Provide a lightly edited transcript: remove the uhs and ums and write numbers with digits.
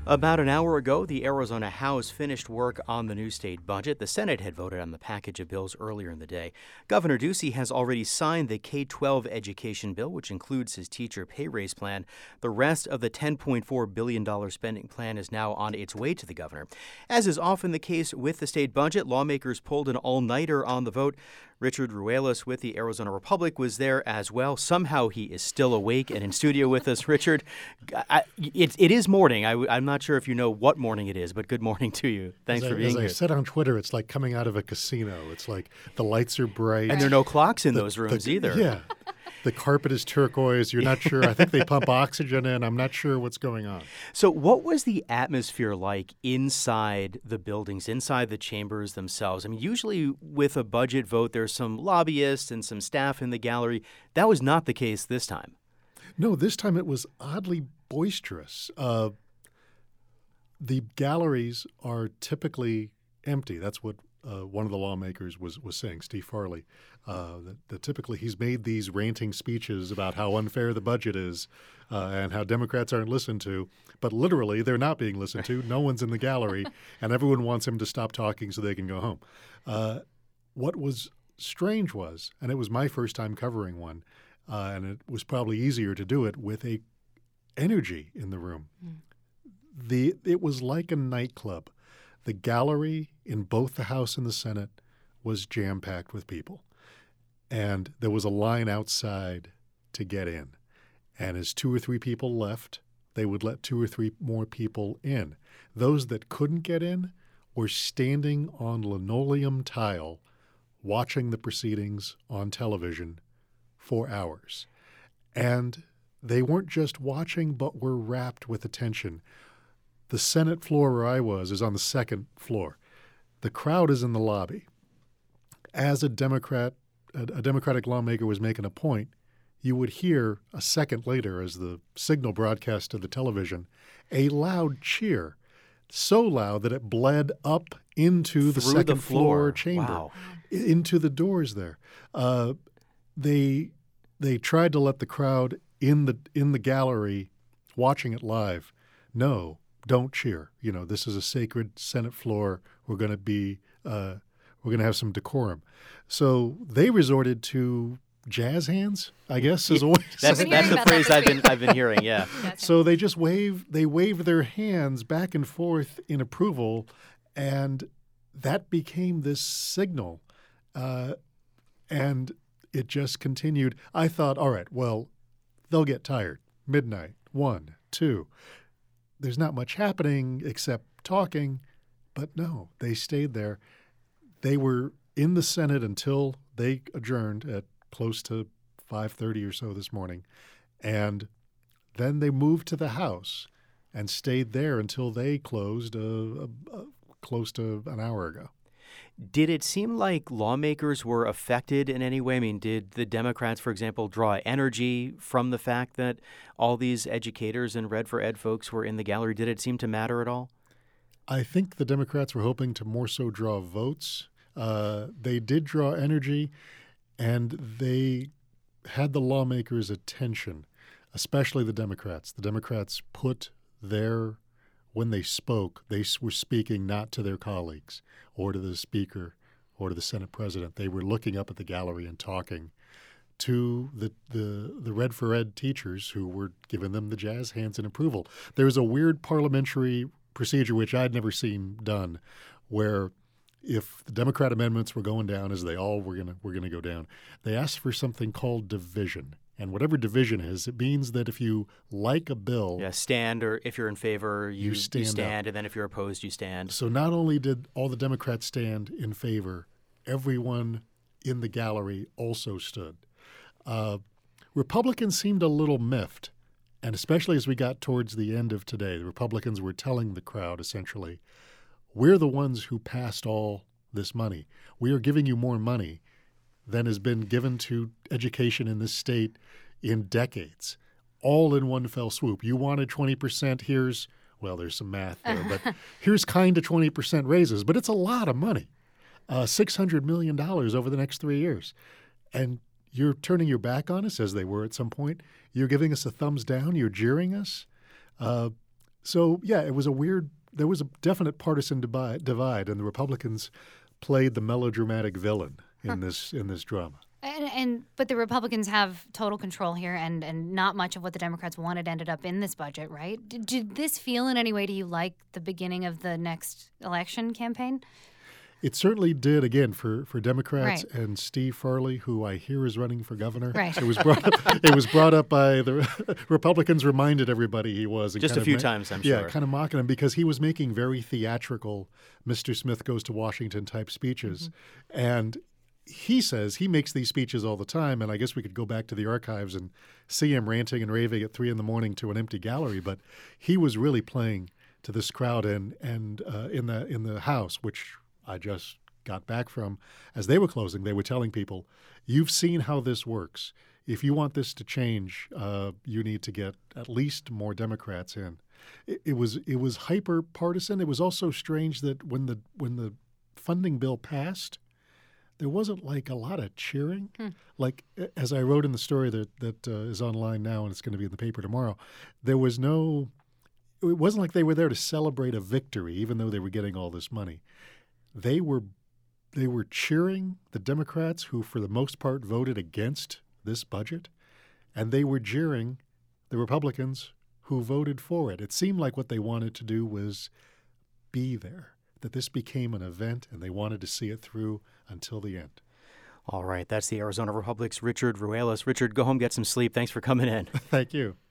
About an hour ago, the Arizona House finished work on the new state budget. The Senate had voted on the package of bills earlier in the day. Governor Ducey has already signed the K-12 education bill, which includes his teacher pay raise plan. The rest of the $10.4 billion spending plan is now on its way to the governor. As is often the case with the state budget, lawmakers pulled an all-nighter on the vote. Richard Ruelas with the Arizona Republic was there as well. Somehow he is still awake and in studio with us. Richard, it is morning. I'm not sure if you know what morning it is, but good morning to you. Thanks for being here. As I said on Twitter, it's like coming out of a casino. It's like the lights are bright. And there are no clocks in those rooms either. Yeah. The carpet is turquoise. You're not sure. I think they pump oxygen in. I'm not sure what's going on. So what was the atmosphere like inside the buildings, inside the chambers themselves? I mean, usually with a budget vote, there's some lobbyists and some staff in the gallery. That was not the case this time. No, this time it was oddly boisterous. The galleries are typically empty. That's what one of the lawmakers was saying, Steve Farley, that typically he's made these ranting speeches about how unfair the budget is and how Democrats aren't listened to. But literally, they're not being listened to. No one's in the gallery, and everyone wants him to stop talking so they can go home. What was strange was, and it was my first time covering one, and it was probably easier to do it with a energy in the room. It was like a nightclub. The gallery in both the House and the Senate was jam-packed with people. And there was a line outside to get in. And as 2 or 3 people left, they would let 2 or 3 more people in. Those that couldn't get in were standing on linoleum tile watching the proceedings on television for hours. And they weren't just watching, but were rapt with attention. The Senate floor where I was is on the second floor. The crowd is in the lobby. As a Democratic lawmaker was making a point, you would hear a second later as the signal broadcast to the television, a loud cheer, so loud that it bled up into the second floor chamber, wow, into the doors there. They tried to let the crowd in the gallery watching it live. No. Don't cheer. You know, this is a sacred Senate floor. We're going to have some decorum. So they resorted to jazz hands, I guess, is a way. That's the phrase I've been hearing. Yeah. So they just waved their hands back and forth in approval, and that became this signal, and it just continued. I thought, all right, well, they'll get tired. Midnight, 1, 2. There's not much happening except talking, but no, they stayed there. They were in the Senate until they adjourned at close to 5:30 or so this morning, and then they moved to the House and stayed there until they closed close to an hour ago. Did it seem like lawmakers were affected in any way? I mean, did the Democrats, for example, draw energy from the fact that all these educators and Red for Ed folks were in the gallery? Did it seem to matter at all? I think the Democrats were hoping to more so draw votes. They did draw energy, and they had the lawmakers' attention, especially the Democrats. The Democrats when they spoke, they were speaking not to their colleagues or to the Speaker or to the Senate President. They were looking up at the gallery and talking to the Red for Ed teachers who were giving them the jazz hands in approval. There was a weird parliamentary procedure, which I'd never seen done, where if the Democrat amendments were going down, as they all were gonna go down, they asked for something called division. And whatever division is, it means that if you like a bill... Yeah, stand, or if you're in favor, you stand, up. And then if you're opposed, you stand. So not only did all the Democrats stand in favor, everyone in the gallery also stood. Republicans seemed a little miffed, and especially as we got towards the end of today, the Republicans were telling the crowd, essentially, we're the ones who passed all this money. We are giving you more money than has been given to education in this state in decades, all in one fell swoop. You wanted 20%, there's some math there, but here's kind of 20% raises, but it's a lot of money, $600 million over the next 3 years. And you're turning your back on us, as they were at some point. You're giving us a thumbs down. You're jeering us. So, yeah, it was there was a definite partisan divide, and the Republicans played the melodramatic villain in this drama. But the Republicans have total control here, and not much of what the Democrats wanted ended up in this budget, right? Did this feel in any way to you like the beginning of the next election campaign? It certainly did, again, for Democrats Right. and Steve Farley, who I hear is running for governor. Right. It was brought up by the Republicans, reminded everybody he was. And Just a few times, I'm yeah, sure. kind of mocking him because he was making very theatrical Mr. Smith Goes to Washington type speeches. And he says he makes these speeches all the time, and I guess we could go back to the archives and see him ranting and raving at 3 a.m. to an empty gallery. But he was really playing to this crowd, and in the House, which I just got back from, as they were closing, they were telling people, "You've seen how this works. If you want this to change, you need to get at least more Democrats in." It was hyper partisan. It was also strange that when the funding bill passed, there wasn't like a lot of cheering. Like, as I wrote in the story that is online now and it's going to be in the paper tomorrow, it wasn't like they were there to celebrate a victory, even though they were getting all this money. They were cheering the Democrats, who for the most part voted against this budget, and they were jeering the Republicans who voted for it. It seemed like what they wanted to do was be there, that this became an event, and they wanted to see it through until the end. All right, that's the Arizona Republic's Richard Ruelas. Richard, go home, get some sleep. Thanks for coming in. Thank you.